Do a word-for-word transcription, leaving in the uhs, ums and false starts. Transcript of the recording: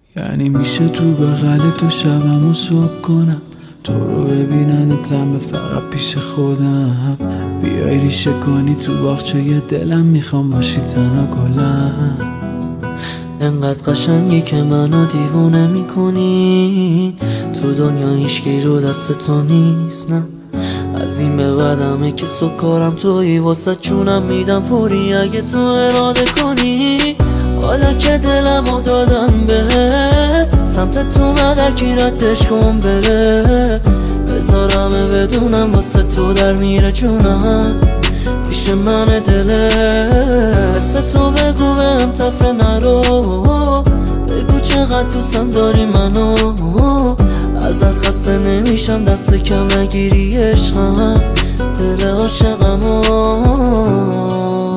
یعنی میشه تو بغل تو شبم و صبح کنم، تو رو ببیننتم به فقط پیش خودم. بیای ریشه کنی تو باغچه ی دلم، میخوام باشی تنها گلم. انقدر قشنگی که منو دیوونه میکنی، تو دنیا هیچکی رو دست تو نیست نه. از این به بعدمه که سکارم تویی، واسه چونم میدم فوری اگه تو اراده کنی. حالا که دلمو دادم بهت، سمت تو مدر کی ردش کن بره. بذارمه بدونم واسه تو در میره جونم، پیش من دله. مثل تو بگو بهم تفره نرو، بگو چقدر دوستم داری منو. ازت خسته نمیشم دست کم نگیری عشقم، دل عاشقمو.